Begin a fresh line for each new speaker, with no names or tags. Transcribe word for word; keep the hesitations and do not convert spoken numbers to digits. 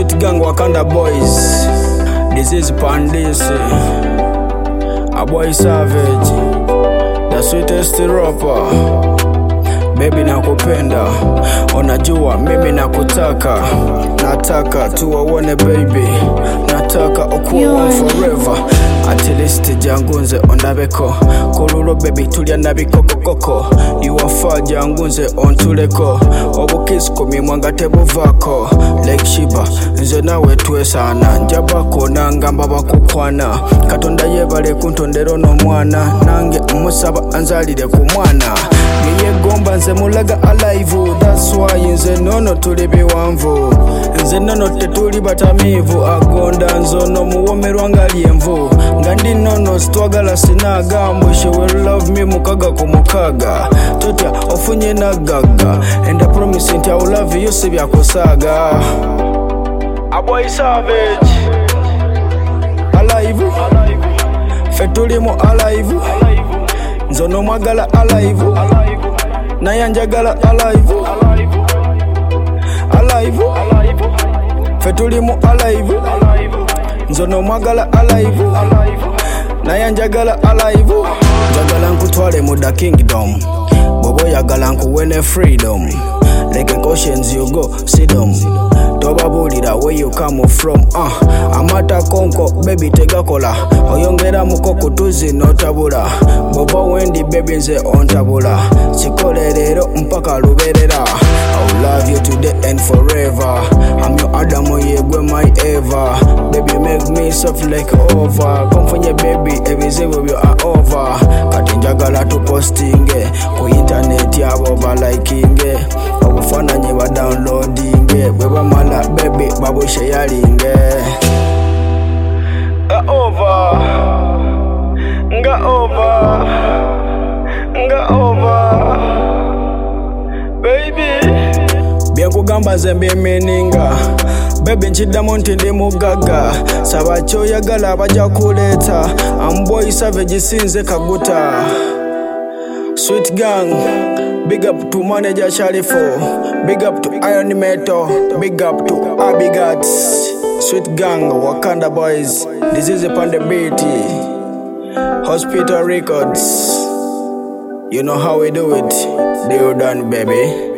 Sweet Gang Wakanda boys. This is Pandisi. A boy savage. The sweetest rapper. Baby nakupenda, unajua mimi nakutaka. Nataka tuwaone baby, nataka okuwa one forever. At least jangunze ondabeko, kululo baby tulya nabikoko koko. You are far jangunze ontuleko, obukisiko mimwanga tebuvako. Like Shiba, nze nawe twesana, njabako nangamba bakukwana. Katonda yebale kuntondero no mwana, nange musaba anzalire ku mwana. Yeye gomba nze mulaga alive, that's why nze nono tuli biwanvu. Nze nono tetuli batamivu, agonda nzono muwomerwa nga lyenvu. Ngandi nono stwagala sinagambo, she will love me mukaga ku mukaga. Totya ofunye na gaga, and I promise nti I will love you sibya kusaga. A boy savage, alive, fetuli mu alive, nzono mwagala alive, naye njagala alive, alive, fetuli mu alive, nzono mwagala alive, naye njagala alive. Njagala nkutwale mu the kingdom, bobo yagala nkuwene freedom. Like cautions you go, sit down. Tobabulira where you come from. uh. Amata konko, baby tegakola. Oyongera mukoko tuzi notabula. Bobo wendi baby nze ontabula. Chikole lero mpaka luberera. I'll love you today and forever. I'm your Adamo yegwe my Eva. Baby make me soft like over. Komfunye baby ebizibu byo are over. Kati njagala tu postinge ku internet yabo ba likinge. Obufananye ba downloadinge. Bweba mala baby babu sharinge. Nga over, nga over, nga over, baby. Byakugamba zembe meninga, baby nchidamu nti ndi mugaga. Saba kyoyagala abajja kuleta, I'm boy savage sinze kaguta. Sweet Gang, big up to manager Sharifo, big up to Iron Metal, big up to Abigats. Sweet Gang, Wakanda boys, this is a Pandabiti, Hospital Records. You know how we do it, they done baby.